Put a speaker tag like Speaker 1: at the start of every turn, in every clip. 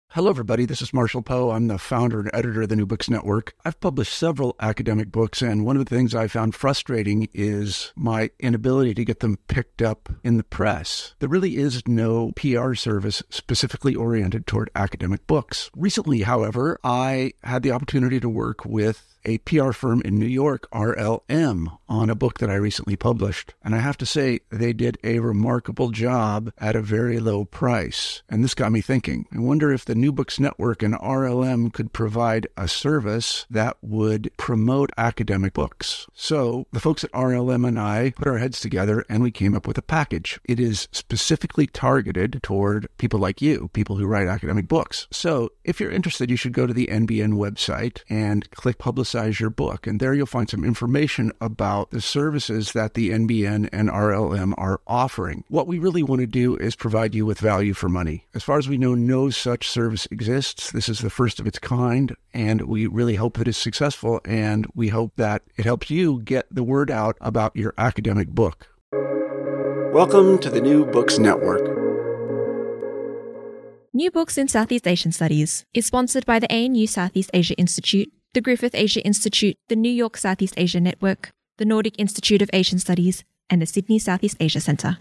Speaker 1: Hello, everybody. This is Marshall Poe. I'm the founder and editor of the New Books Network. I've published several academic books, and one of the things I found frustrating is my inability to get them picked up in the press. There really is no PR service specifically oriented toward academic books. Recently, however, I had the opportunity to work with a PR firm in New York, RLM, on a book that I recently published. And I have to say, they did a remarkable job at a very low price. And this got me thinking. I wonder if the New Books Network and RLM could provide a service that would promote academic books. So the folks at RLM and I put our heads together and we came up with a package. It is specifically targeted toward people like you, people who write academic books. So if you're interested, you should go to the NBN website and click Publicize Your Book. And there you'll find some information about the services that the NBN and RLM are offering. What we really want to do is provide you with value for money. As far as we know, no such service exists. This is the first of its kind, and we really hope that it's successful, and we hope that it helps you get the word out about your academic book. Welcome to the New Books Network.
Speaker 2: New Books in Southeast Asian Studies is sponsored by the ANU Southeast Asia Institute, the Griffith Asia Institute, the New York Southeast Asia Network, the Nordic Institute of Asian Studies, and the Sydney Southeast Asia Centre.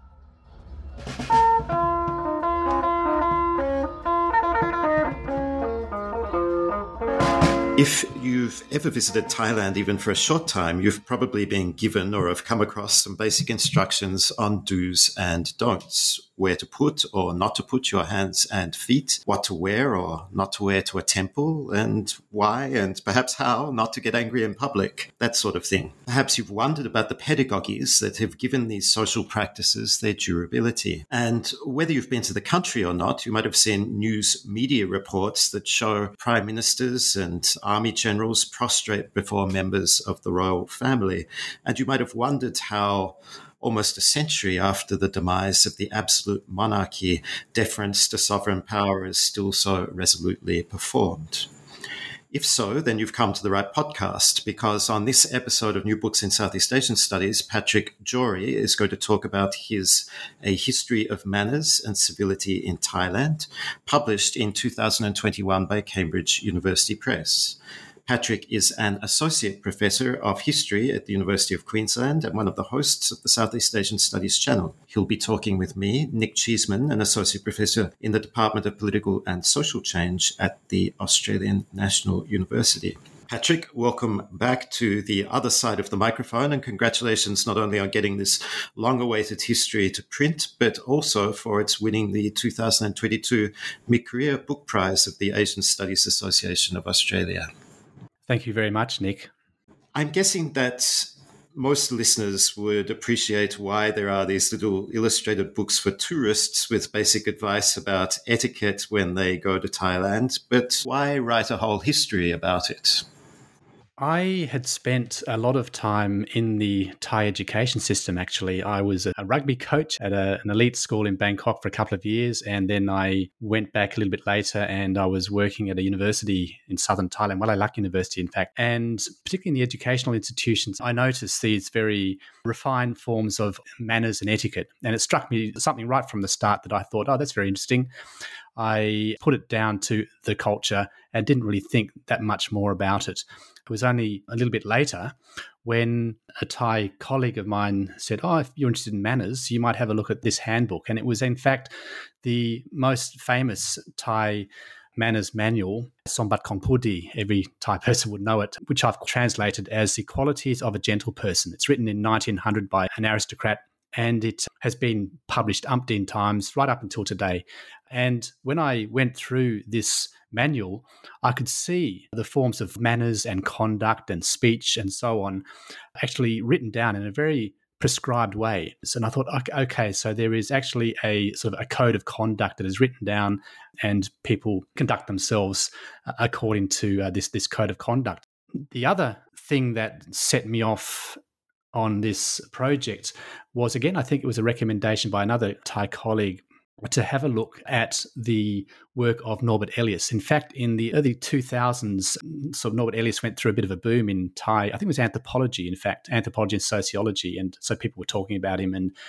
Speaker 3: If you've ever visited Thailand, even for a short time, you've probably been given or have come across some basic instructions on do's and don'ts, where to put or not to put your hands and feet, what to wear or not to wear to a temple, and why and perhaps how not to get angry in public, that sort of thing. Perhaps you've wondered about the pedagogies that have given these social practices their durability. And whether you've been to the country or not, you might have seen news media reports that show prime ministers and army generals prostrate before members of the royal family. And you might have wondered how almost a century after the demise of the absolute monarchy, deference to sovereign power is still so resolutely performed. If so, then you've come to the right podcast, because on this episode of New Books in Southeast Asian Studies, Patrick Jory is going to talk about A History of Manners and Civility in Thailand, published in 2021 by Cambridge University Press. Patrick is an associate professor of history at the University of Queensland and one of the hosts of the Southeast Asian Studies channel. He'll be talking with me, Nick Cheeseman, an associate professor in the Department of Political and Social Change at the Australian National University. Patrick, welcome back to the other side of the microphone, and congratulations not only on getting this long-awaited history to print, but also for its winning the 2022 Mid-Career Book Prize of the Asian Studies Association of Australia.
Speaker 4: Thank you very much, Nick.
Speaker 3: I'm guessing that most listeners would appreciate why there are these little illustrated books for tourists with basic advice about etiquette when they go to Thailand, but why write a whole history about it?
Speaker 4: I had spent a lot of time in the Thai education system, actually. I was a rugby coach at an elite school in Bangkok for a couple of years, and then I went back a little bit later and I was working at a university in southern Thailand, Wailak University, in fact. And particularly in the educational institutions, I noticed these very refined forms of manners and etiquette. And it struck me something right from the start that I thought, oh, that's very interesting. I put it down to the culture and didn't really think that much more about it. It was only a little bit later when a Thai colleague of mine said, oh, if you're interested in manners, you might have a look at this handbook. And it was, in fact, the most famous Thai manners manual, Sombat Kongpudi, every Thai person would know it, which I've translated as The Qualities of a Gentle Person. It's written in 1900 by an aristocrat, and it has been published umpteen times right up until today. And when I went through this manual, I could see the forms of manners and conduct and speech and so on actually written down in a very prescribed way. And I thought, okay, so there is actually a sort of a code of conduct that is written down and people conduct themselves according to this code of conduct. The other thing that set me off on this project was, again, I think it was a recommendation by another Thai colleague to have a look at the work of Norbert Elias. In fact, in the early 2000s, sort of Norbert Elias went through a bit of a boom in Thai, I think it was anthropology, in fact, anthropology and sociology. And so people were talking about him. And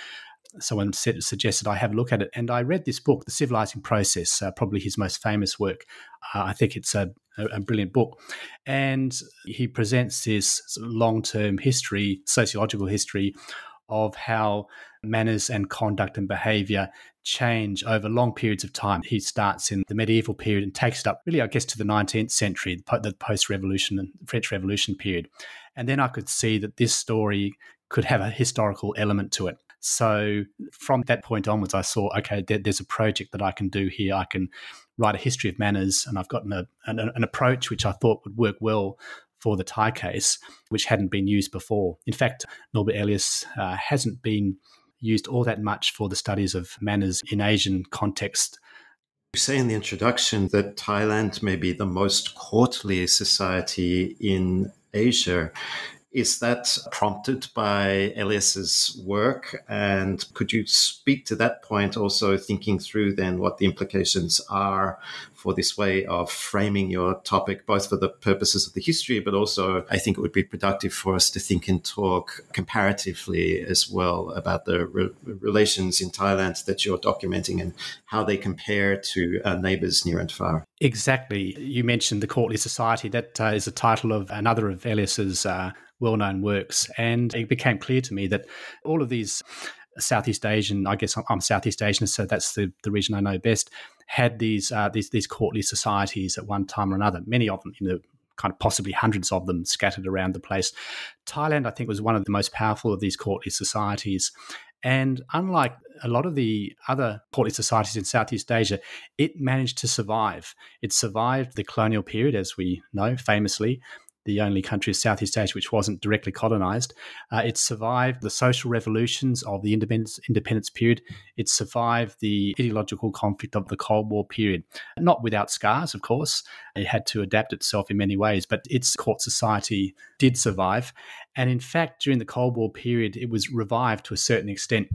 Speaker 4: someone suggested I have a look at it. And I read this book, The Civilizing Process, probably his most famous work. I think it's a brilliant book. And he presents this sort of long-term history, sociological history, of how manners and conduct and behaviour change over long periods of time. He starts in the medieval period and takes it up really, I guess, to the 19th century, the post-revolution and French Revolution period. And then I could see that this story could have a historical element to it. So from that point onwards, I saw, okay, there's a project that I can do here. I can write a history of manners, and I've got an approach which I thought would work well for the Thai case, which hadn't been used before. In fact, Norbert Elias hasn't been used all that much for the studies of manners in Asian context.
Speaker 3: You say in the introduction that Thailand may be the most courtly society in Asia. Is that prompted by Elias's work? And could you speak to that point, also thinking through then what the implications are for this way of framing your topic, both for the purposes of the history, but also I think it would be productive for us to think and talk comparatively as well about the relations in Thailand that you're documenting and how they compare to our neighbours near and far.
Speaker 4: Exactly. You mentioned the Courtly Society. That is the title of another of Elias's well-known works. And it became clear to me that all of these Southeast Asian, I guess I'm Southeast Asian, so that's the region I know best, had these courtly societies at one time or another, many of them, kind of possibly hundreds of them scattered around the place. Thailand, I think, was one of the most powerful of these courtly societies. And unlike a lot of the other courtly societies in Southeast Asia, it managed to survive. It survived the colonial period, as we know, famously, the only country of Southeast Asia which wasn't directly colonised. It survived the social revolutions of the independence period. It survived the ideological conflict of the Cold War period. Not without scars, of course. It had to adapt itself in many ways, but its court society did survive. And in fact, during the Cold War period, it was revived to a certain extent.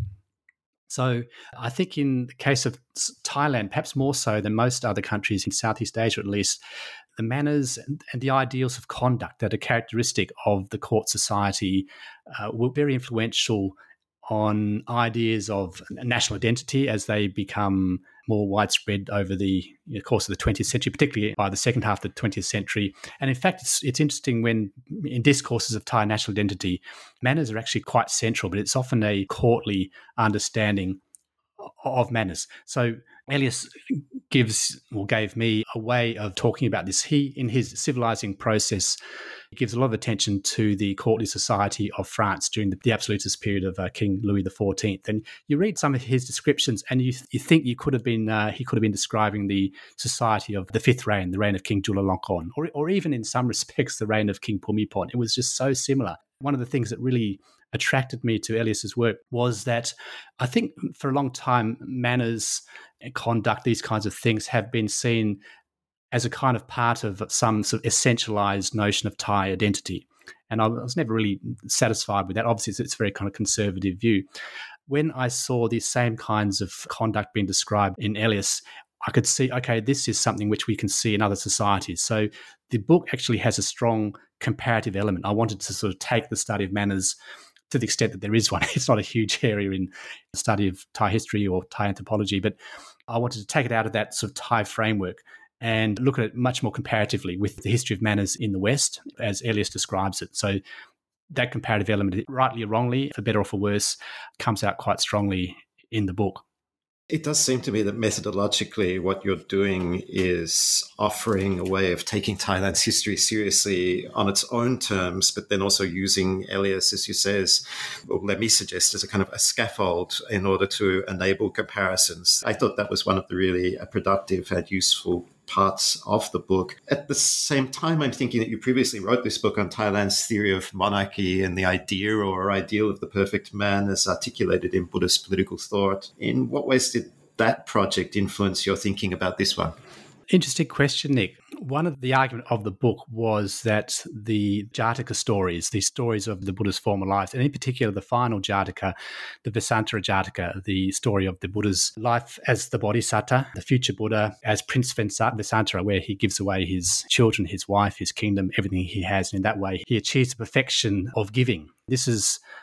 Speaker 4: So I think in the case of Thailand, perhaps more so than most other countries in Southeast Asia at least, the manners and the ideals of conduct that are characteristic of the court society were very influential on ideas of national identity as they become more widespread over the course of the 20th century, particularly by the second half of the 20th century. And in fact, it's interesting when in discourses of Thai national identity, manners are actually quite central, but it's often a courtly understanding of manners. So Elias gave me a way of talking about this. He, in his Civilizing Process, gives a lot of attention to the courtly society of France during the absolutist period of King Louis XIV. And you read some of his descriptions, and you think he could have been describing the society of the fifth reign, the reign of King Chulalongkorn, or even in some respects the reign of King Bhumibol. It was just so similar. One of the things that really attracted me to Elias's work was that I think for a long time manners, conduct, these kinds of things have been seen as a kind of part of some sort of essentialized notion of Thai identity. And I was never really satisfied with that. Obviously, it's a very kind of conservative view. When I saw these same kinds of conduct being described in Elias, I could see, okay, this is something which we can see in other societies. So the book actually has a strong comparative element. I wanted to sort of take the study of manners to the extent that there is one. It's not a huge area in the study of Thai history or Thai anthropology, but I wanted to take it out of that sort of Thai framework and look at it much more comparatively with the history of manners in the West, as Elias describes it. So that comparative element, rightly or wrongly, for better or for worse, comes out quite strongly in the book.
Speaker 3: It does seem to me that methodologically what you're doing is offering a way of taking Thailand's history seriously on its own terms, but then also using Elias, as you say, let me suggest, as a kind of a scaffold in order to enable comparisons. I thought that was one of the really productive and useful parts of the book. At the same time, I'm thinking that you previously wrote this book on Thailand's theory of monarchy and the idea or ideal of the perfect man as articulated in Buddhist political thought. In what ways did that project influence your thinking about this one?
Speaker 4: Interesting question, Nick. One of the argument of the book was that the Jataka stories, the stories of the Buddha's former lives, and in particular the final Jataka, the Vessantara Jataka, the story of the Buddha's life as the Bodhisattva, the future Buddha, as Prince Vessantara, where he gives away his children, his wife, his kingdom, everything he has. And in that way, he achieves the perfection of giving. This is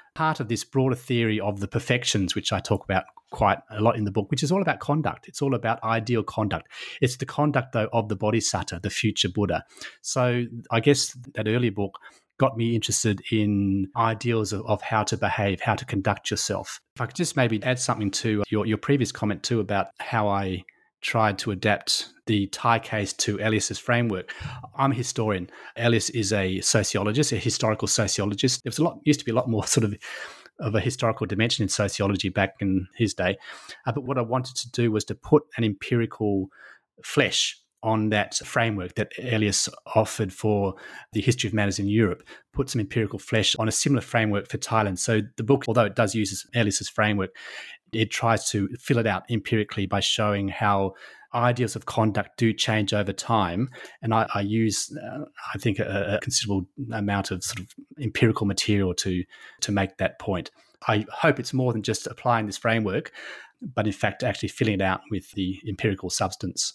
Speaker 4: part of this broader theory of the perfections, which I talk about quite a lot in the book, which is all about conduct. It's all about ideal conduct. It's the conduct, though, of the Bodhisattva, the future Buddha. So I guess that earlier book got me interested in ideals of how to behave, how to conduct yourself. If I could just maybe add something to your previous comment too about how I tried to adapt the Thai case to Elias's framework. I'm a historian. Elias is a sociologist, a historical sociologist. There used to be a lot more sort of a historical dimension in sociology back in his day. But what I wanted to do was to put an empirical flesh on that framework that Elias offered for the history of manners in Europe, put some empirical flesh on a similar framework for Thailand. So the book, although it does use Elias's framework, it tries to fill it out empirically by showing how ideals of conduct do change over time. And I use, I think, a considerable amount of sort of empirical material to make that point. I hope it's more than just applying this framework, but in fact actually filling it out with the empirical substance.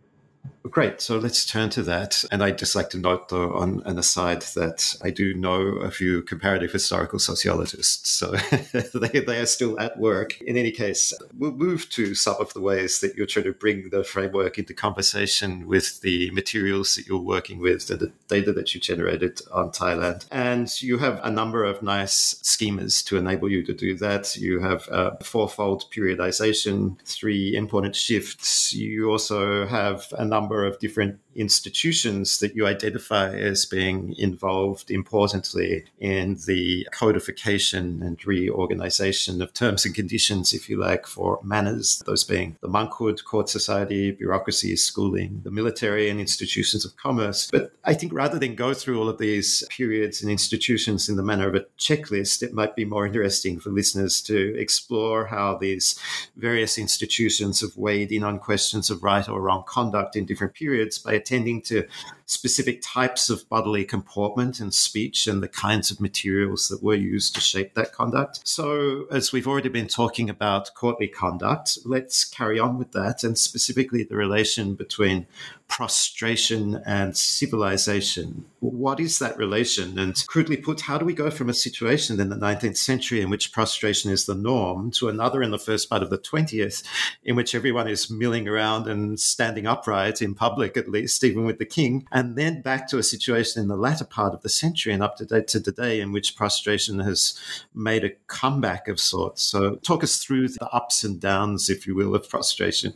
Speaker 3: Great. So let's turn to that. And I'd just like to note, though, on an aside, that I do know a few comparative historical sociologists. So they are still at work. In any case, we'll move to some of the ways that you're trying to bring the framework into conversation with the materials that you're working with and the data that you generated on Thailand. And you have a number of nice schemas to enable you to do that. You have a fourfold periodization, 3 important shifts. You also have a number of different institutions that you identify as being involved importantly in the codification and reorganization of terms and conditions, if you like, for manners, those being the monkhood, court society, bureaucracy, schooling, the military and institutions of commerce. But I think rather than go through all of these periods and institutions in the manner of a checklist, it might be more interesting for listeners to explore how these various institutions have weighed in on questions of right or wrong conduct in different periods by attending to specific types of bodily comportment and speech and the kinds of materials that were used to shape that conduct. So, as we've already been talking about courtly conduct, let's carry on with that, and specifically the relation between prostration and civilization. What is that relation? And crudely put, how do we go from a situation in the 19th century in which prostration is the norm to another in the first part of the 20th in which everyone is milling around and standing upright in public, at least, even with the king, and then back to a situation in the latter part of the century and up to date to today in which prostration has made a comeback of sorts. So talk us through the ups and downs, if you will, of prostration.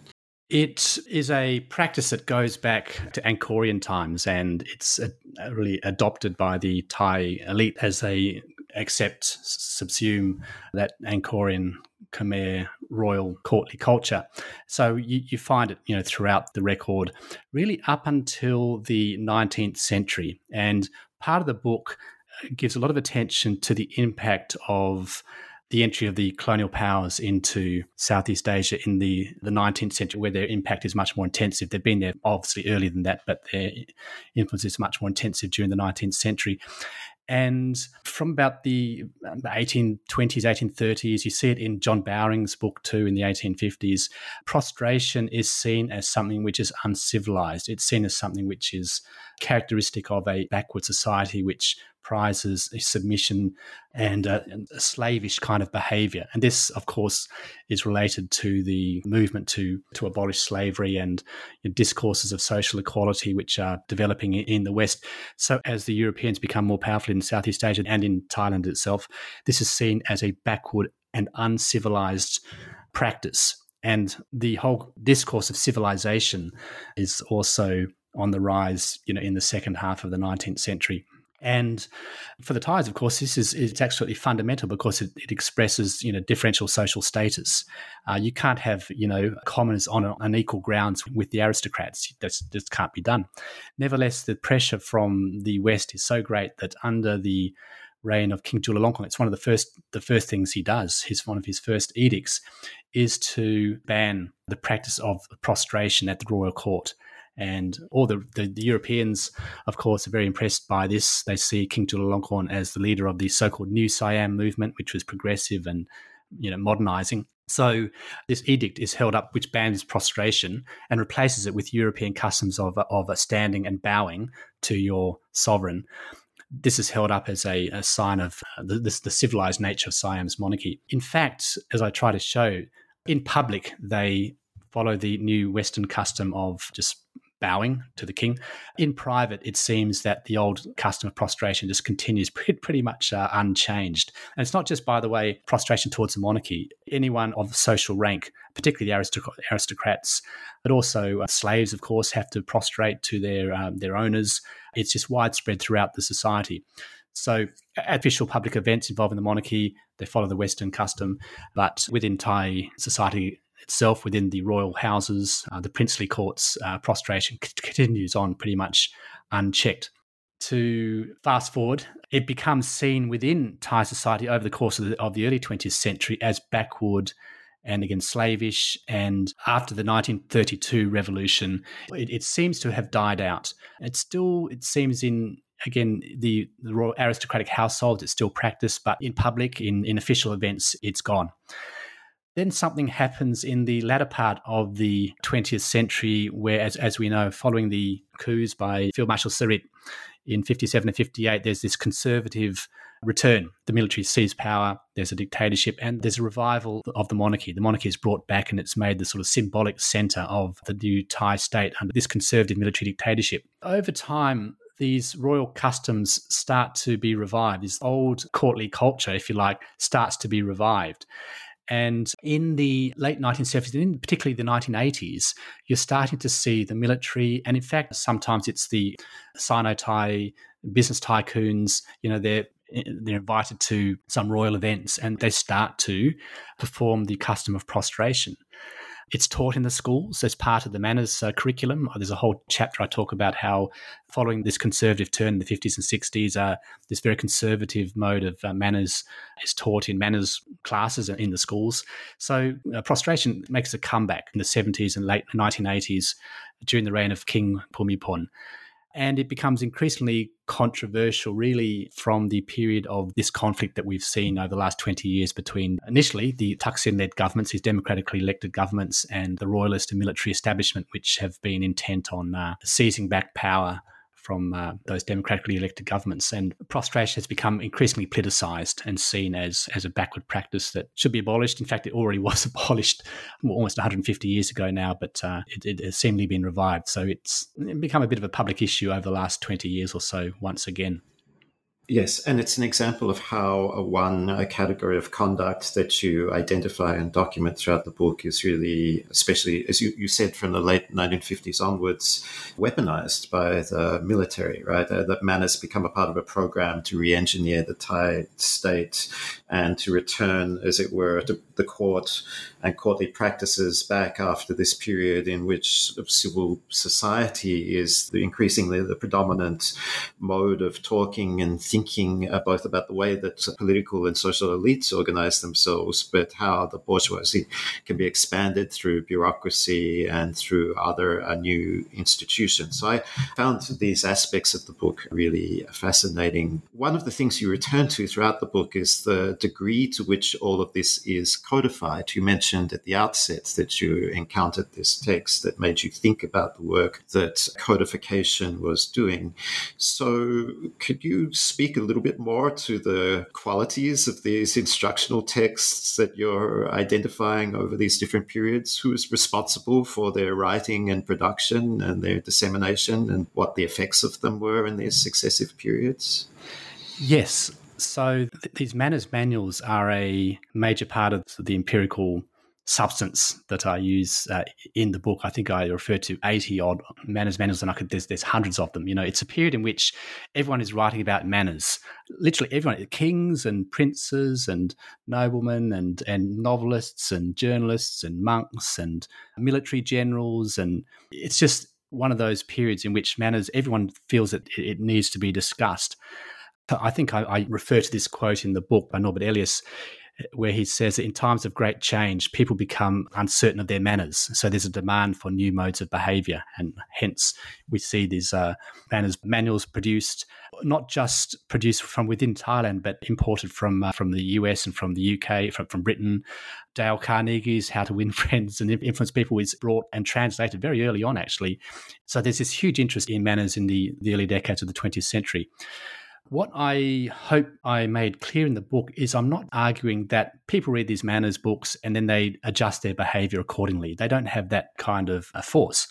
Speaker 4: It is a practice that goes back to Angkorian times, and it's really adopted by the Thai elite as they accept, subsume that Angkorian Khmer royal courtly culture. So you find it, throughout the record, really up until the 19th century. And part of the book gives a lot of attention to the impact of the entry of the colonial powers into Southeast Asia in the 19th century, where their impact is much more intensive. They've been there obviously earlier than that, but their influence is much more intensive during the 19th century. And from about the 1820s, 1830s, you see it in John Bowring's book too in the 1850s, prostration is seen as something which is uncivilized. It's seen as something which is characteristic of a backward society which prizes submission and a slavish kind of behavior. And this, of course, is related to the movement to abolish slavery and discourses of social equality which are developing in the West. So as the Europeans become more powerful in Southeast Asia and in Thailand itself, this is seen as a backward and uncivilized practice. And the whole discourse of civilization is also on the rise, in the second half of the 19th century. And for the Thais, of course, it's absolutely fundamental because it expresses, differential social status. You can't have, commoners on equal grounds with the aristocrats. That just can't be done. Nevertheless, the pressure from the West is so great that under the reign of King Chulalongkorn, it's one of the first things he does. One of his first edicts is to ban the practice of prostration at the royal court. And all the Europeans, of course, are very impressed by this. They see King Chulalongkorn as the leader of the so-called New Siam movement, which was progressive and, modernizing. So this edict is held up, which bans prostration and replaces it with European customs of a standing and bowing to your sovereign. this is held up as a sign of the civilized nature of Siam's monarchy. In fact, as I try to show, in public, they follow the new Western custom of just bowing to the king. In private, it seems that the old custom of prostration just continues pretty much unchanged. And it's not just, by the way, prostration towards the monarchy. Anyone of social rank, particularly the aristocrats, but also slaves, of course, have to prostrate to their owners. It's just widespread throughout the society. So at official public events involving the monarchy, they follow the Western custom, but within Thai society itself, within the royal houses, the princely courts, prostration continues on pretty much unchecked. To fast forward, it becomes seen within Thai society over the course of the early 20th century as backward and again slavish. And after the 1932 revolution, it seems to have died out. It seems in the royal aristocratic households, it's still practiced, but in public, in official events, it's gone. Then something happens in the latter part of the 20th century where, as we know, following the coups by Field Marshal Sarit in 57 and 58, there's this conservative return. The military seized power, there's a dictatorship, and there's a revival of the monarchy. The monarchy is brought back and it's made the sort of symbolic centre of the new Thai state under this conservative military dictatorship. Over time, these royal customs start to be revived. This old courtly culture, if you like, starts to be revived. And in the late 1970s, and particularly the 1980s, you're starting to see the military, and in fact, sometimes it's the Sino-Thai business tycoons, they're invited to some royal events and they start to perform the custom of prostration. It's taught in the schools as part of the manners curriculum. There's a whole chapter I talk about how following this conservative turn in the 50s and 60s, this very conservative mode of manners is taught in manners classes in the schools. So prostration makes a comeback in the 70s and late 1980s during the reign of King Bhumibol. And it becomes increasingly controversial, really, from the period of this conflict that we've seen over the last 20 years between initially the Thaksin-led governments, these democratically elected governments, and the royalist and military establishment, which have been intent on seizing back power from those democratically elected governments. And prostration has become increasingly politicized and seen as a backward practice that should be abolished. In fact, it already was abolished almost 150 years ago now, but it has seemingly been revived. So it's become a bit of a public issue over the last 20 years or so once again.
Speaker 3: Yes, and it's an example of how one category of conduct that you identify and document throughout the book is really, especially as you said, from the late 1950s onwards, weaponized by the military, right? That manners become a part of a program to re-engineer the Thai state and to return, as it were, to the court and courtly practices back after this period in which civil society is increasingly the predominant mode of talking and thinking both about the way that political and social elites organize themselves, but how the bourgeoisie can be expanded through bureaucracy and through other new institutions. So I found these aspects of the book really fascinating. One of the things you return to throughout the book is the degree to which all of this is codified. You mentioned at the outset that you encountered this text that made you think about the work that codification was doing. So could you speak a little bit more to the qualities of these instructional texts that you're identifying over these different periods? Who is responsible for their writing and production and their dissemination, and what the effects of them were in these successive periods?
Speaker 4: Yes. So these manners manuals are a major part of the empirical substance that I use in the book. I think I referred to 80-odd manners manuals, and there's hundreds of them. It's a period in which everyone is writing about manners. Literally everyone, kings and princes and noblemen and novelists and journalists and monks and military generals. And it's just one of those periods in which manners, everyone feels that it needs to be discussed. I think I refer to this quote in the book by Norbert Elias, where he says that in times of great change, people become uncertain of their manners. So there's a demand for new modes of behaviour, and hence we see these manners manuals produced, not just produced from within Thailand, but imported from the US and from the UK, from Britain. Dale Carnegie's How to Win Friends and Influence People is brought and translated very early on, actually. So there's this huge interest in manners in the early decades of the 20th century. What I hope I made clear in the book is I'm not arguing that people read these manners books and then they adjust their behavior accordingly. They don't have that kind of force.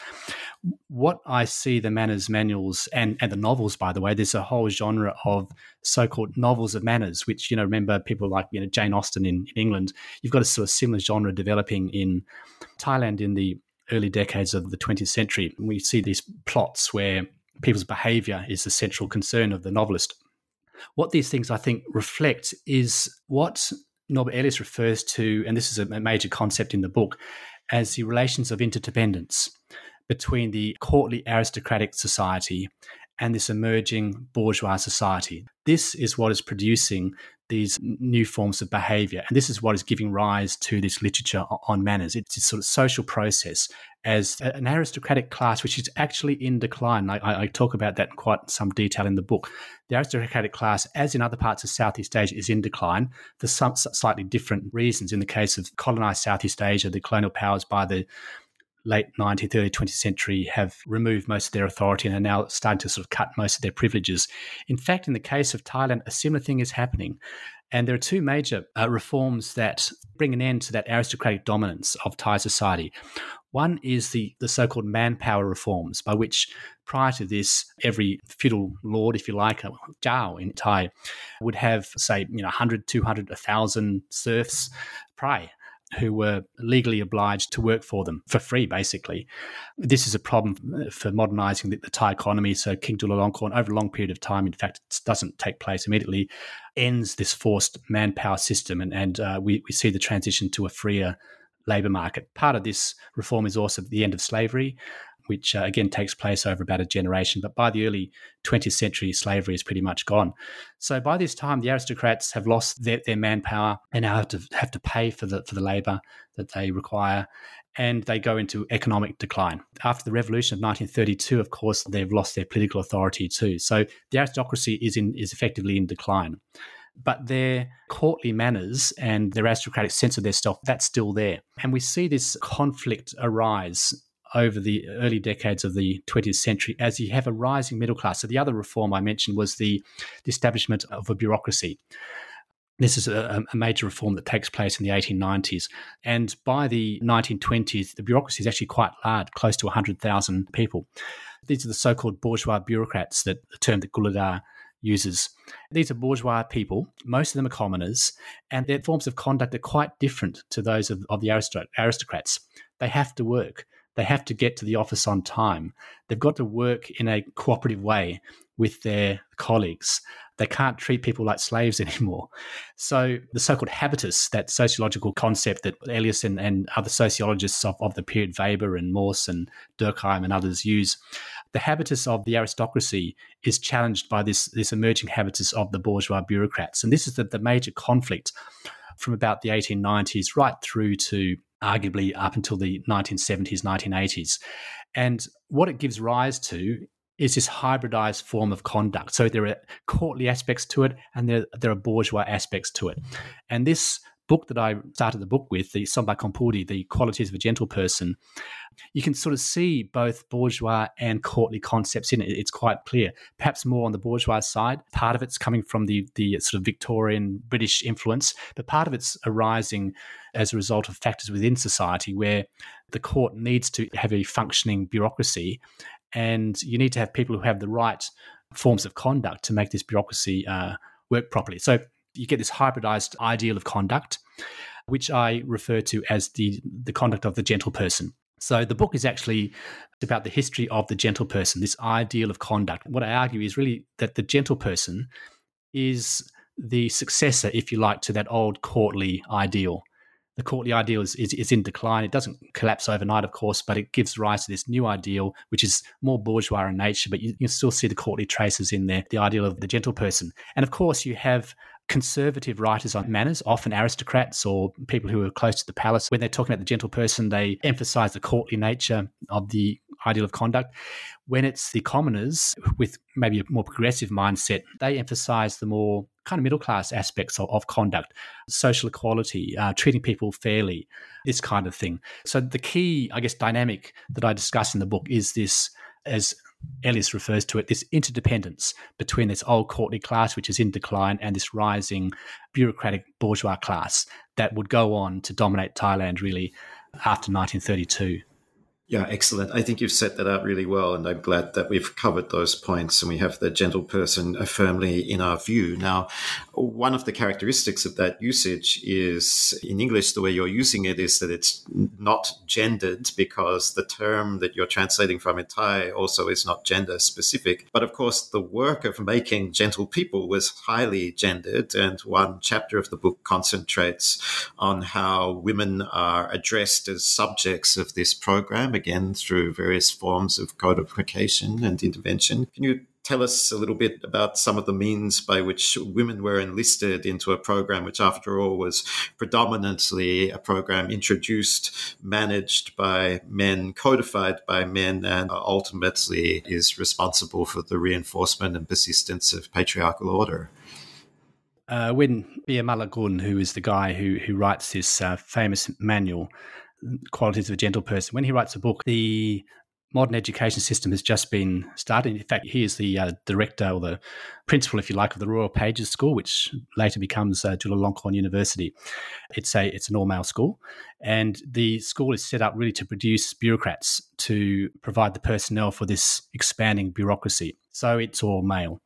Speaker 4: What I see the manners manuals and the novels, by the way, there's a whole genre of so-called novels of manners, which, remember people like, Jane Austen in England. You've got a sort of similar genre developing in Thailand in the early decades of the 20th century. We see these plots where people's behavior is the central concern of the novelist. What these things, I think, reflect is what Norbert Elias refers to, and this is a major concept in the book, as the relations of interdependence between the courtly aristocratic society and this emerging bourgeois society. This is what is producing these new forms of behavior, and this is what is giving rise to this literature on manners. It's a sort of social process as an aristocratic class, which is actually in decline. I talk about that in quite some detail in the book. The aristocratic class, as in other parts of Southeast Asia, is in decline for some slightly different reasons. In the case of colonized Southeast Asia, the colonial powers by the late 19th, early 20th century have removed most of their authority and are now starting to sort of cut most of their privileges. In fact, in the case of Thailand, a similar thing is happening. And there are two major reforms that bring an end to that aristocratic dominance of Thai society. One is the so-called manpower reforms, by which prior to this, every feudal lord, if you like, a Jiao in Thai, would have, say, 100, 200, 1,000 serfs, prai, who were legally obliged to work for them for free, basically. This is a problem for modernising the Thai economy. So King Chulalongkorn, over a long period of time, in fact, it doesn't take place immediately, ends this forced manpower system, and we see the transition to a freer labour market. Part of this reform is also the end of slavery, which again takes place over about a generation. But by the early 20th century, slavery is pretty much gone. So by this time, the aristocrats have lost their manpower and now have to pay for the labour that they require, and they go into economic decline. After the revolution of 1932, of course, they've lost their political authority too. So the aristocracy is effectively in decline. But their courtly manners and their aristocratic sense of their self, that's still there. And we see this conflict arise over the early decades of the 20th century as you have a rising middle class. So the other reform I mentioned was the establishment of a bureaucracy. This is a major reform that takes place in the 1890s. And by the 1920s, the bureaucracy is actually quite large, close to 100,000 people. These are the so-called bourgeois bureaucrats, that the term that Gulladar uses. These are bourgeois people, most of them are commoners, and their forms of conduct are quite different to those of the aristocrats. They have to work. They have to get to the office on time. They've got to work in a cooperative way with their colleagues. They can't treat people like slaves anymore. So the so-called habitus, that sociological concept that Elias and other sociologists of the period, Weber and Morse and Durkheim and others use, the habitus of the aristocracy is challenged by this emerging habitus of the bourgeois bureaucrats. And this is the major conflict from about the 1890s right through to arguably up until the 1970s, 1980s. And what it gives rise to is this hybridized form of conduct. So there are courtly aspects to it and there are bourgeois aspects to it. And this book that I started the book with, the Sombai Kompudi, The Qualities of a Gentle Person, you can sort of see both bourgeois and courtly concepts in it. It's quite clear, perhaps more on the bourgeois side. Part of it's coming from the sort of Victorian British influence, but part of it's arising as a result of factors within society where the court needs to have a functioning bureaucracy, and you need to have people who have the right forms of conduct to make this bureaucracy work properly. So you get this hybridized ideal of conduct, which I refer to as the conduct of the gentle person. So the book is actually about the history of the gentle person, this ideal of conduct. What I argue is really that the gentle person is the successor, if you like, to that old courtly ideal. The courtly ideal is in decline. It doesn't collapse overnight, of course, but it gives rise to this new ideal, which is more bourgeois in nature, but you can still see the courtly traces in there, the ideal of the gentle person. And of course, you have conservative writers on manners, often aristocrats or people who are close to the palace. When they're talking about the gentle person, they emphasize the courtly nature of the ideal of conduct. When it's the commoners with maybe a more progressive mindset, they emphasize the more kind of middle-class aspects of conduct, social equality, treating people fairly, this kind of thing. So the key, I guess, dynamic that I discuss in the book is this, as Ellis refers to it, this interdependence between this old courtly class, which is in decline, and this rising bureaucratic bourgeois class that would go on to dominate Thailand really after 1932.
Speaker 3: Yeah, excellent. I think you've set that out really well, and I'm glad that we've covered those points and we have the gentle person firmly in our view. Now, one of the characteristics of that usage is, in English, the way you're using it is that it's not gendered, because the term that you're translating from in Thai also is not gender specific. But of course, the work of making gentle people was highly gendered, and one chapter of the book concentrates on how women are addressed as subjects of this program, again, through various forms of codification and intervention. Can you tell us a little bit about some of the means by which women were enlisted into a program which, after all, was predominantly a program introduced, managed by men, codified by men, and ultimately is responsible for the reinforcement and persistence of patriarchal order?
Speaker 4: When Bia Malagun, who is the guy who writes this famous manual, Qualities of a Gentle Person, when he writes a book, the modern education system has just been started. In fact, he is the director, or the principal, if you like, of the Royal Pages School, which later becomes Chulalongkorn University. It's an all-male school, and the school is set up really to produce bureaucrats to provide the personnel for this expanding bureaucracy. So it's all male.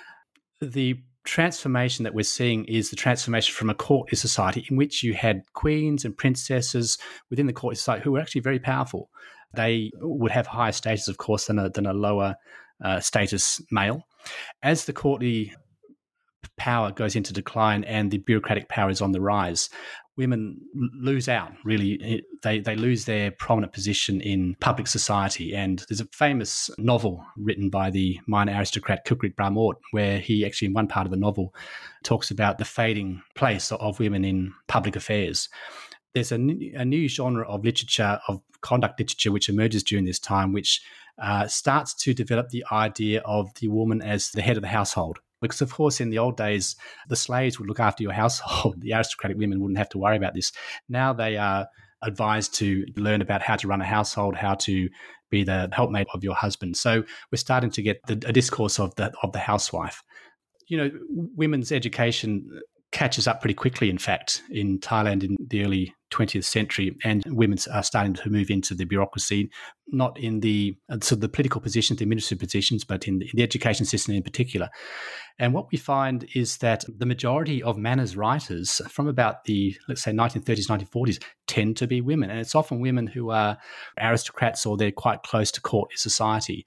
Speaker 4: The transformation that we're seeing is the transformation from a courtly society in which you had queens and princesses within the courtly society who were actually very powerful. They would have higher status, of course, than a lower status male. As the courtly power goes into decline and the bureaucratic power is on the rise, women lose out, really. They lose their prominent position in public society. And there's a famous novel written by the minor aristocrat Kukrit Bramort, where he actually, in one part of the novel, talks about the fading place of women in public affairs. There's a new genre of literature, of conduct literature, which emerges during this time, which starts to develop the idea of the woman as the head of the household. Because, of course, in the old days, the slaves would look after your household. The aristocratic women wouldn't have to worry about this. Now they are advised to learn about how to run a household, how to be the helpmate of your husband. So we're starting to get a discourse of the housewife. You know, women's education catches up pretty quickly, in fact, in Thailand in the early 20th century, and women are starting to move into the bureaucracy, not in the the political positions, the administrative positions, but in the education system in particular. And what we find is that the majority of manners writers from about the, let's say, 1930s, 1940s tend to be women, and it's often women who are aristocrats or they're quite close to courtly society.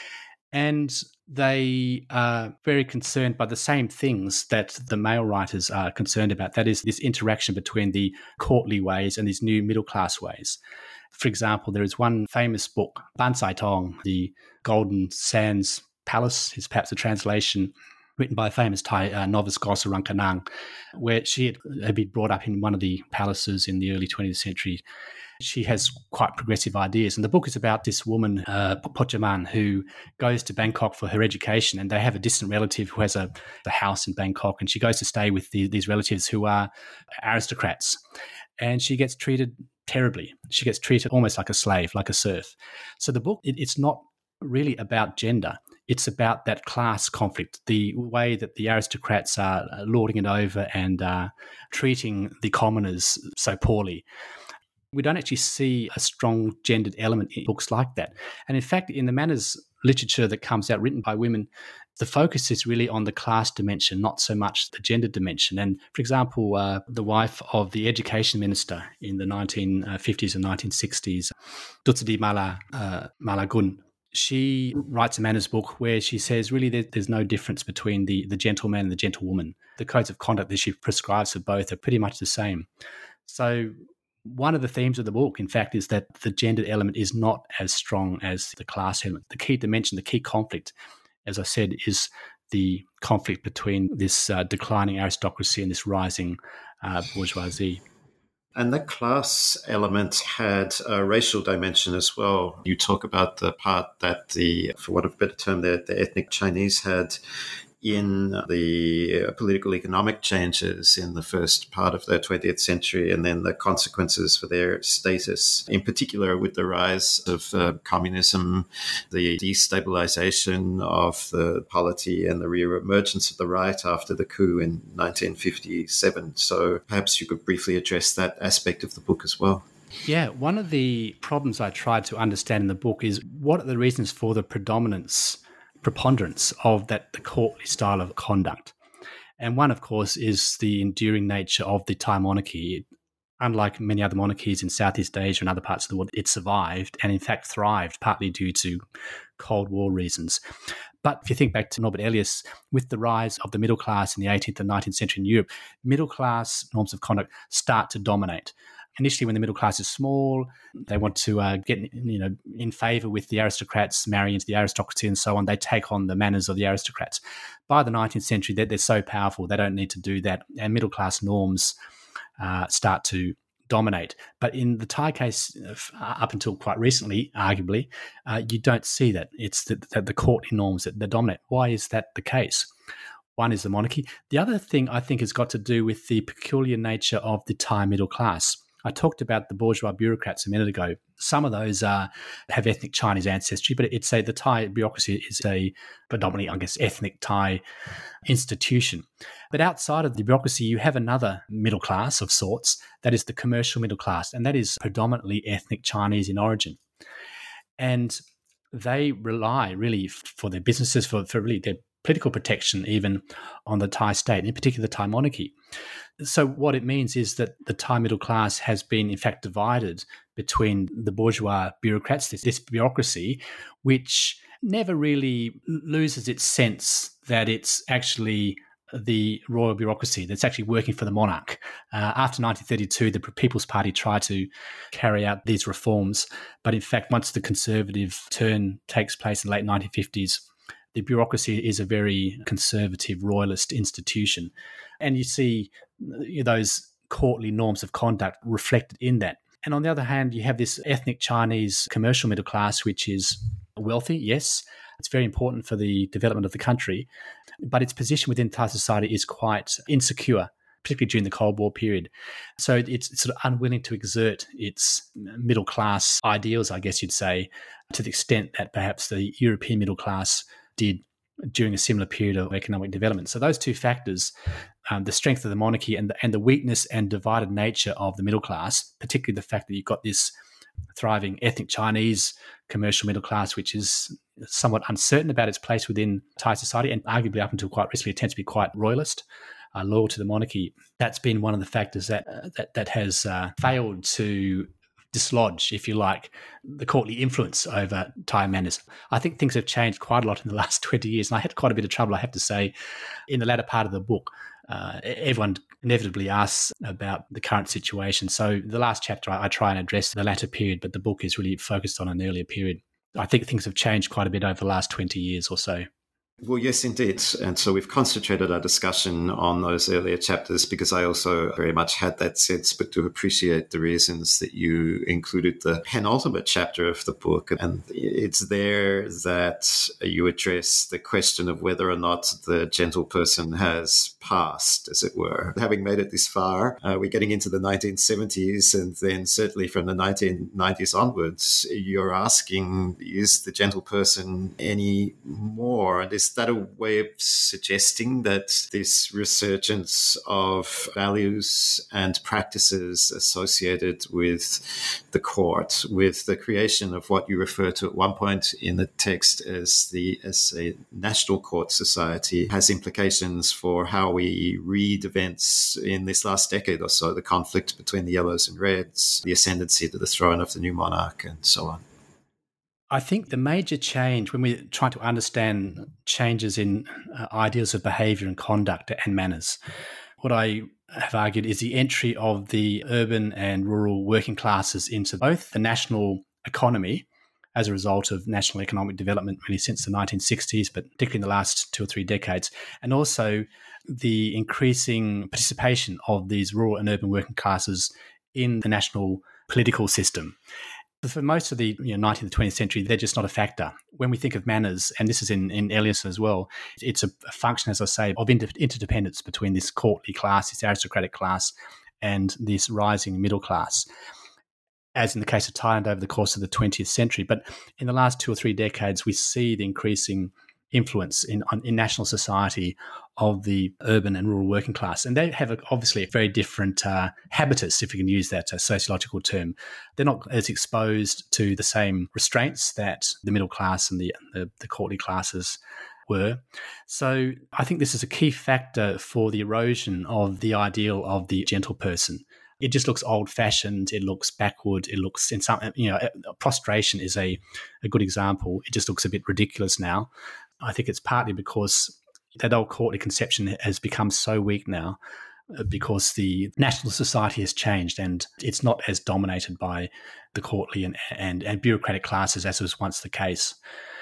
Speaker 4: And they are very concerned by the same things that the male writers are concerned about. That is, this interaction between the courtly ways and these new middle-class ways. For example, there is one famous book, Ban Sai Tong, The Golden Sands Palace, is perhaps a translation, written by a famous Thai novice, Gosa Rankanang, where she had been brought up in one of the palaces in the early 20th century. She has quite progressive ideas. And the book is about this woman, Pochaman, who goes to Bangkok for her education, and they have a distant relative who has a house in Bangkok, and she goes to stay with these relatives who are aristocrats. And she gets treated terribly. She gets treated almost like a slave, like a serf. So the book, it's not really about gender. It's about that class conflict, the way that the aristocrats are lording it over and treating the commoners so poorly. We don't actually see a strong gendered element in books like that. And in fact, in the manners literature that comes out written by women, the focus is really on the class dimension, not so much the gender dimension. And for example, the wife of the education minister in the 1950s and 1960s, Dutsadi Malagun, she writes a manners book where she says really there's no difference between the gentleman and the gentlewoman. The codes of conduct that she prescribes for both are pretty much the same. So one of the themes of the book, in fact, is that the gendered element is not as strong as the class element. The key dimension, the key conflict, as I said, is the conflict between this declining aristocracy and this rising bourgeoisie.
Speaker 3: And the class element had a racial dimension as well. You talk about the part that for want of a better term, the ethnic Chinese had in the political economic changes in the first part of the 20th century and then the consequences for their status, in particular with the rise of communism, the destabilization of the polity and the re-emergence of the right after the coup in 1957. So perhaps you could briefly address that aspect of the book as well.
Speaker 4: Yeah, one of the problems I tried to understand in the book is what are the reasons for the preponderance of the courtly style of conduct. And one, of course, is the enduring nature of the Thai monarchy. Unlike many other monarchies in Southeast Asia and other parts of the world, it survived and in fact thrived, partly due to Cold War reasons. But if you think back to Norbert Elias, with the rise of the middle class in the 18th and 19th century in Europe, middle class norms of conduct start to dominate. Initially, when the middle class is small, they want to get in favour with the aristocrats, marry into the aristocracy and so on. They take on the manners of the aristocrats. By the 19th century, they're so powerful, they don't need to do that. And middle class norms start to dominate. But in the Thai case, up until quite recently, arguably, you don't see that. It's the courtly norms that dominate. Why is that the case? One is the monarchy. The other thing I think has got to do with the peculiar nature of the Thai middle class. I talked about the bourgeois bureaucrats a minute ago. Some of those have ethnic Chinese ancestry, but the Thai bureaucracy is a predominantly, I guess, ethnic Thai institution. But outside of the bureaucracy, you have another middle class of sorts, that is the commercial middle class, and that is predominantly ethnic Chinese in origin. And they rely really for their businesses, for really their political protection even on the Thai state, in particular the Thai monarchy. So what it means is that the Thai middle class has been in fact divided between the bourgeois bureaucrats, this bureaucracy, which never really loses its sense that it's actually the royal bureaucracy that's actually working for the monarch. After 1932, the People's Party tried to carry out these reforms, but in fact, once the conservative turn takes place in the late 1950s, the bureaucracy is a very conservative royalist institution. And you see those courtly norms of conduct reflected in that. And on the other hand, you have this ethnic Chinese commercial middle class, which is wealthy, yes. It's very important for the development of the country, but its position within Thai society is quite insecure, particularly during the Cold War period. So it's sort of unwilling to exert its middle class ideals, I guess you'd say, to the extent that perhaps the European middle class did during a similar period of economic development. So those two factors, the strength of the monarchy and the weakness and divided nature of the middle class, particularly the fact that you've got this thriving ethnic Chinese commercial middle class, which is somewhat uncertain about its place within Thai society and arguably up until quite recently tends to be quite royalist, loyal to the monarchy. That's been one of the factors that has failed to dislodge, if you like, the courtly influence over Thai manners. I think things have changed quite a lot in the last 20 years, and I had quite a bit of trouble, I have to say, in the latter part of the book. Everyone inevitably asks about the current situation. So the last chapter, I try and address the latter period, but the book is really focused on an earlier period. I think things have changed quite a bit over the last 20 years or so.
Speaker 3: Well, yes, indeed. And so we've concentrated our discussion on those earlier chapters because I also very much had that sense, but to appreciate the reasons that you included the penultimate chapter of the book. And it's there that you address the question of whether or not the gentle person has passed, as it were. Having made it this far, we're getting into the 1970s, and then certainly from the 1990s onwards, you're asking, is the gentle person any more? And is that a way of suggesting that this resurgence of values and practices associated with the court, with the creation of what you refer to at one point in the text as a national court society, has implications for how we read events in this last decade or so, the conflict between the yellows and reds, the ascendancy to the throne of the new monarch, and so on?
Speaker 4: I think the major change when we're trying to understand changes in ideas of behaviour and conduct and manners, what I have argued is the entry of the urban and rural working classes into both the national economy as a result of national economic development really since the 1960s, but particularly in the last 2 or 3 decades, and also the increasing participation of these rural and urban working classes in the national political system. For most of the 19th and 20th century, they're just not a factor. When we think of manners, and this is in Elias as well, it's a function, as I say, of interdependence between this courtly class, this aristocratic class, and this rising middle class, as in the case of Thailand over the course of the 20th century. But in the last 2 or 3 decades, we see the increasing influence in national society of the urban and rural working class. And they have obviously a very different habitus, if we can use that sociological term. They're not as exposed to the same restraints that the middle class and the courtly classes were. So I think this is a key factor for the erosion of the ideal of the gentle person. It just looks old-fashioned. It looks backward. It looks, in some, prostration is a good example. It just looks a bit ridiculous now. I think it's partly because that old courtly conception has become so weak now because the national society has changed and it's not as dominated by the courtly and bureaucratic classes as was once the case.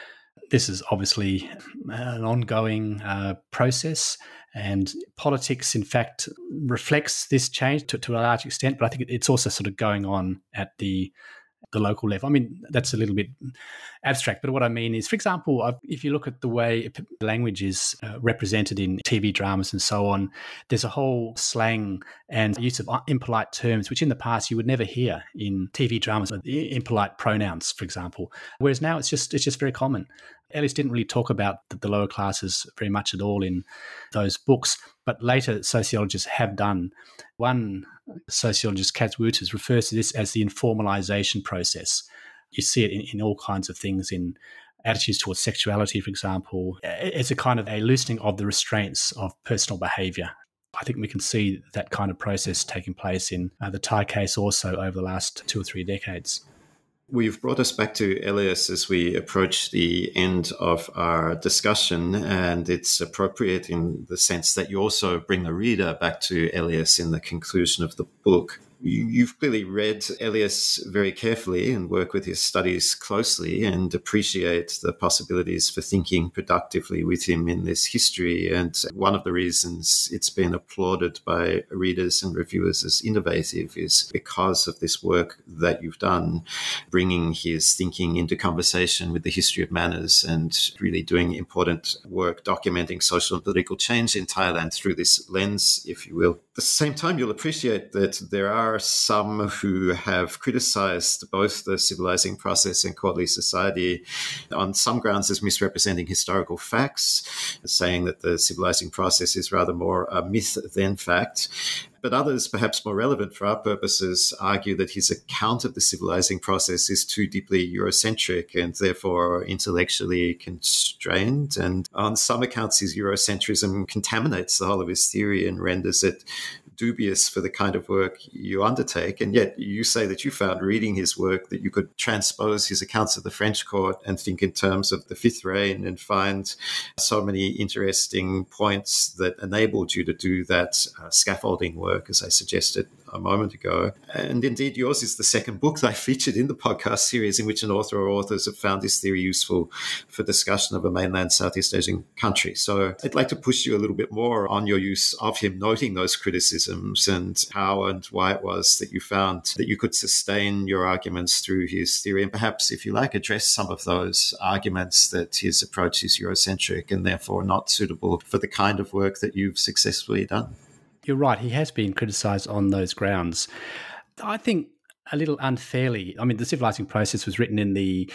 Speaker 4: This is obviously an ongoing process, and politics, in fact, reflects this change to a large extent, but I think it's also sort of going on at the local level. I mean, that's a little bit abstract, but what I mean is, for example, if you look at the way language is represented in TV dramas and so on, there's a whole slang and use of impolite terms, which in the past you would never hear in TV dramas, impolite pronouns, for example, whereas now it's just very common. Elias didn't really talk about the lower classes very much at all in those books, but later sociologists have done. One sociologist, Katz Wouters, refers to this as the informalization process. You see it in all kinds of things, in attitudes towards sexuality, for example. It's a kind of a loosening of the restraints of personal behaviour. I think we can see that kind of process taking place in the Thai case also over the last 2 or 3 decades.
Speaker 3: We've brought us back to Elias as we approach the end of our discussion, and it's appropriate in the sense that you also bring the reader back to Elias in the conclusion of the book. You've clearly read Elias very carefully and work with his studies closely and appreciate the possibilities for thinking productively with him in this history. And one of the reasons it's been applauded by readers and reviewers as innovative is because of this work that you've done, bringing his thinking into conversation with the history of manners and really doing important work documenting social and political change in Thailand through this lens, if you will. At the same time, you'll appreciate that there are some who have criticized both the civilizing process and courtly society on some grounds as misrepresenting historical facts, saying that the civilizing process is rather more a myth than fact. But others, perhaps more relevant for our purposes, argue that his account of the civilizing process is too deeply Eurocentric and therefore intellectually constrained. And on some accounts, his Eurocentrism contaminates the whole of his theory and renders it dubious for the kind of work you undertake. And yet you say that you found reading his work that you could transpose his accounts of the French court and think in terms of the Fifth Reign and find so many interesting points that enabled you to do that scaffolding work, as I suggested a moment ago. And indeed, yours is the second book that I featured in the podcast series in which an author or authors have found this theory useful for discussion of a mainland Southeast Asian country. So I'd like to push you a little bit more on your use of him, noting those criticisms and how and why it was that you found that you could sustain your arguments through his theory, and perhaps, if you like, address some of those arguments that his approach is Eurocentric and therefore not suitable for the kind of work that you've successfully done.
Speaker 4: You're right. He has been criticised on those grounds. I think a little unfairly. I mean, the civilizing process was written in the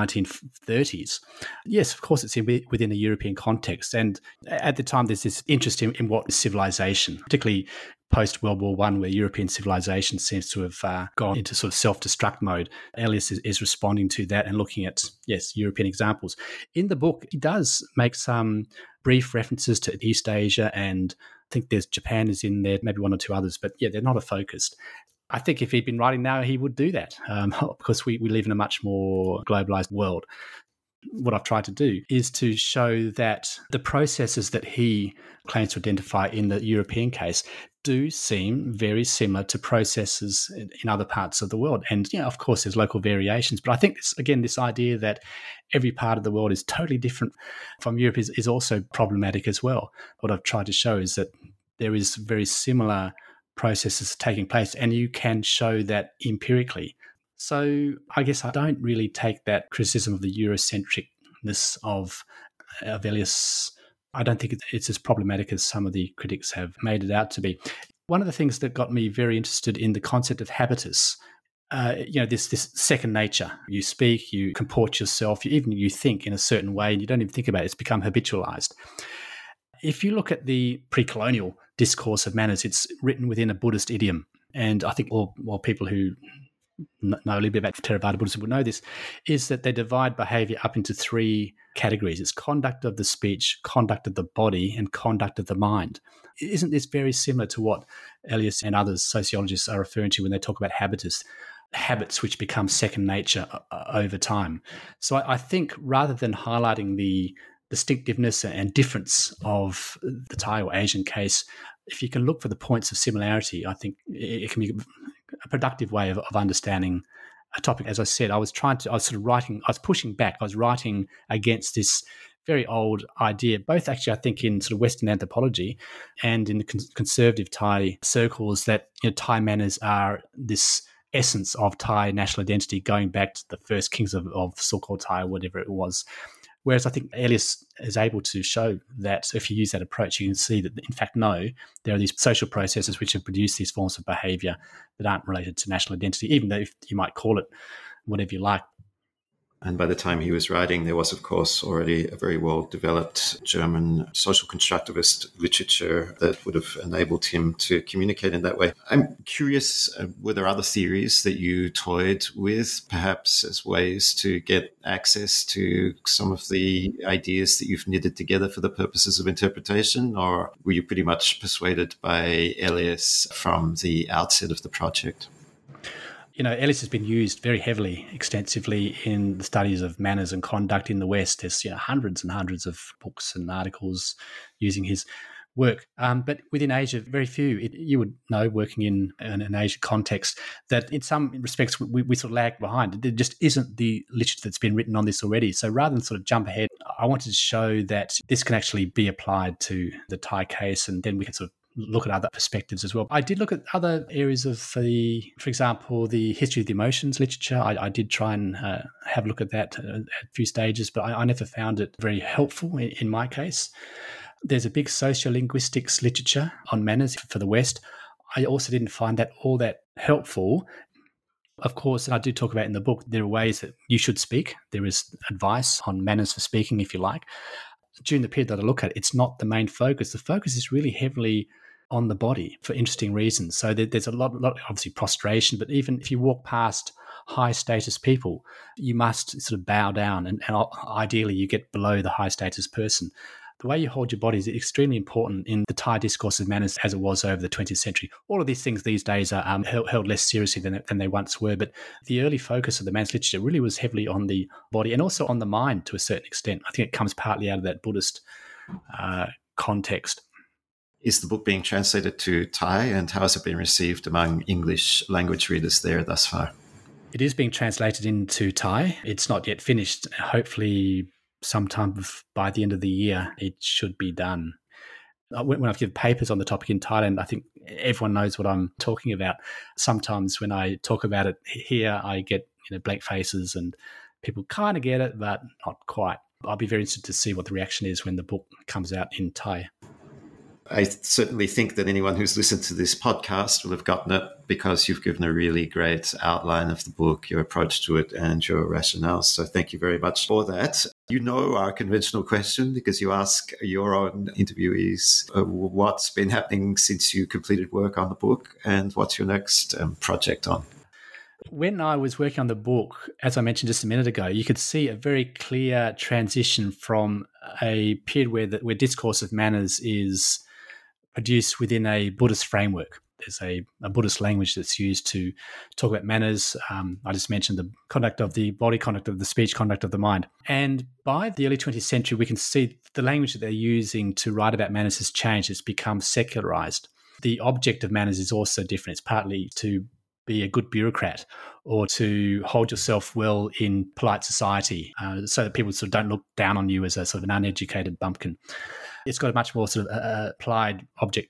Speaker 4: 1930s. Yes, of course, it's within a European context. And at the time, there's this interest in what is civilization, particularly post-World War I, where European civilization seems to have gone into sort of self-destruct mode. Elias is responding to that and looking at, yes, European examples. In the book, he does make some brief references to East Asia, and I think there's Japan is in there, maybe one or two others, but yeah, they're not a focus. I think if he'd been writing now, he would do that because we live in a much more globalized world. What I've tried to do is to show that the processes that he claims to identify in the European case do seem very similar to processes in other parts of the world. And, you know, of course, there's local variations. But I think, this idea that every part of the world is totally different from Europe is also problematic as well. What I've tried to show is that there is very similar processes taking place, and you can show that empirically. So I guess I don't really take that criticism of the Eurocentricness of Elias. I don't think it's as problematic as some of the critics have made it out to be. One of the things that got me very interested in the concept of habitus, this second nature. You speak, you comport yourself, you think in a certain way, and you don't even think about it. It's become habitualized. If you look at the pre-colonial discourse of manners, it's written within a Buddhist idiom. And I think all people who know a little bit about Theravada Buddhism will know this, is that they divide behavior up into three categories. It's conduct of the speech, conduct of the body, and conduct of the mind. Isn't this very similar to what Elias and others sociologists are referring to when they talk about habitus, habits which become second nature over time? So I think rather than highlighting the distinctiveness and difference of the Thai or Asian case, if you can look for the points of similarity, I think it can be a productive way of understanding a topic. As I said, I was pushing back. I was writing against this very old idea, both actually, I think, in sort of Western anthropology and in the conservative Thai circles, that Thai manners are this essence of Thai national identity going back to the first kings of so-called Thai, or whatever it was. Whereas I think Elias is able to show that if you use that approach, you can see that, in fact, no, there are these social processes which have produced these forms of behaviour that aren't related to national identity, even though you might call it whatever you like.
Speaker 3: And by the time he was writing, there was, of course, already a very well-developed German social constructivist literature that would have enabled him to communicate in that way. I'm curious, were there other theories that you toyed with, perhaps as ways to get access to some of the ideas that you've knitted together for the purposes of interpretation, or were you pretty much persuaded by Elias from the outset of the project?
Speaker 4: Elias has been used very heavily, extensively in the studies of manners and conduct in the West. There's hundreds and hundreds of books and articles using his work. But within Asia, very few. You would know, working in an Asian context, that in some respects we sort of lag behind. There just isn't the literature that's been written on this already. So rather than sort of jump ahead, I wanted to show that this can actually be applied to the Thai case, and then we can sort of look at other perspectives as well. I did look at other areas of for example, the history of the emotions literature. I did try and have a look at that at a few stages, but I never found it very helpful in my case. There's a big sociolinguistics literature on manners for the West. I also didn't find that all that helpful. Of course, and I do talk about in the book, there are ways that you should speak. There is advice on manners for speaking, if you like. During the period that I look at, it's not the main focus. The focus is really heavily on the body for interesting reasons. So there's a lot obviously prostration, but even if you walk past high status people, you must sort of bow down, and ideally you get below the high status person. The way you hold your body is extremely important in the Thai discourse of manners as it was over the 20th century. All of these things these days are held less seriously than they once were, but the early focus of the manners literature really was heavily on the body and also on the mind to a certain extent. I think it comes partly out of that Buddhist context.
Speaker 3: Is the book being translated to Thai, and how has it been received among English language readers there thus far?
Speaker 4: It is being translated into Thai. It's not yet finished. Hopefully sometime by the end of the year it should be done. When I've given papers on the topic in Thailand, I think everyone knows what I'm talking about. Sometimes when I talk about it here, I get blank faces and people kind of get it, but not quite. I'll be very interested to see what the reaction is when the book comes out in Thai.
Speaker 3: I certainly think that anyone who's listened to this podcast will have gotten it, because you've given a really great outline of the book, your approach to it, and your rationale. So thank you very much for that. You know our conventional question, because you ask your own interviewees what's been happening since you completed work on the book, and what's your next project on?
Speaker 4: When I was working on the book, as I mentioned just a minute ago, you could see a very clear transition from a period where discourse of manners is produced within a Buddhist framework. There's a Buddhist language that's used to talk about manners. I just mentioned the conduct of the body, conduct of the speech, conduct of the mind. And by the early 20th century, we can see the language that they're using to write about manners has changed. It's become secularized. The object of manners is also different. It's partly to be a good bureaucrat or to hold yourself well in polite society so that people sort of don't look down on you as a sort of an uneducated bumpkin. It's got a much more sort of applied object to it.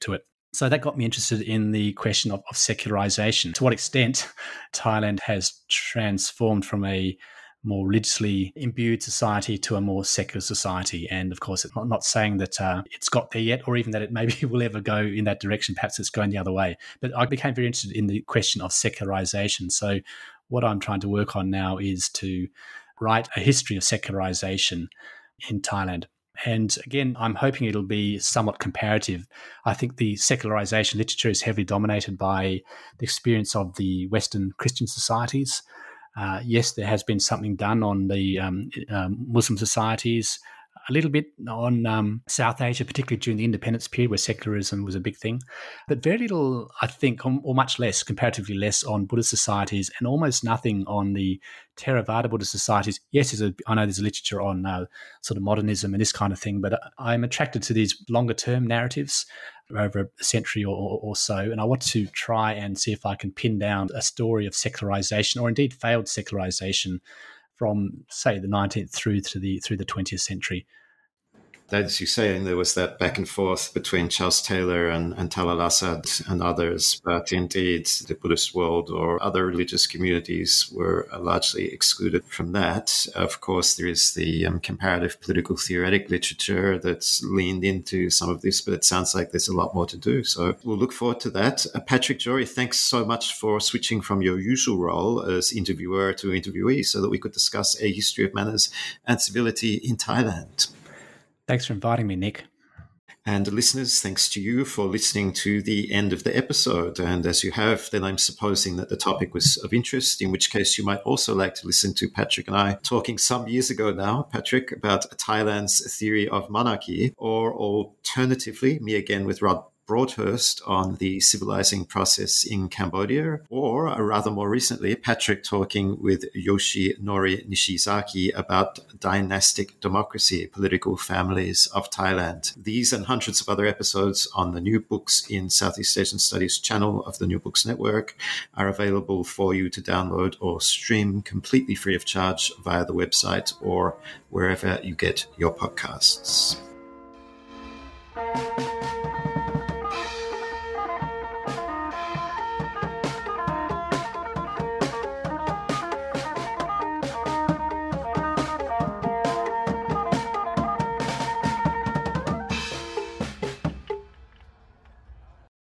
Speaker 4: So that got me interested in the question of secularization. To what extent Thailand has transformed from a more religiously imbued society to a more secular society. And of course, I'm not saying that it's got there yet, or even that it maybe will ever go in that direction. Perhaps it's going the other way. But I became very interested in the question of secularization. So what I'm trying to work on now is to write a history of secularization in Thailand. And again, I'm hoping it'll be somewhat comparative. I think the secularization literature is heavily dominated by the experience of the Western Christian societies. Yes, there has been something done on the Muslim societies, a little bit on South Asia, particularly during the independence period where secularism was a big thing, but very little, I think, or much less, comparatively less on Buddhist societies, and almost nothing on the Theravada Buddhist societies. Yes, I know there's a literature on sort of modernism and this kind of thing, but I'm attracted to these longer term narratives over a century or so, and I want to try and see if I can pin down a story of secularization, or indeed failed secularization, from, say, the 19th through the 20th century.
Speaker 3: As you say, there was that back and forth between Charles Taylor and Talal Asad and others, but indeed the Buddhist world or other religious communities were largely excluded from that. Of course, there is the comparative political theoretic literature that's leaned into some of this, but it sounds like there's a lot more to do. So we'll look forward to that. Patrick Jory, thanks so much for switching from your usual role as interviewer to interviewee so that we could discuss a history of manners and civility in Thailand.
Speaker 4: Thanks for inviting me, Nick.
Speaker 3: And listeners, thanks to you for listening to the end of the episode. And as you have, then I'm supposing that the topic was of interest, in which case you might also like to listen to Patrick and I talking some years ago now, Patrick, about Thailand's theory of monarchy, or alternatively, me again with Rod Broadhurst on the civilizing process in Cambodia, or rather more recently, Patrick talking with Yoshinori Nishizaki about dynastic democracy, political families of Thailand. These and hundreds of other episodes on the New Books in Southeast Asian Studies channel of the New Books Network are available for you to download or stream completely free of charge via the website or wherever you get your podcasts.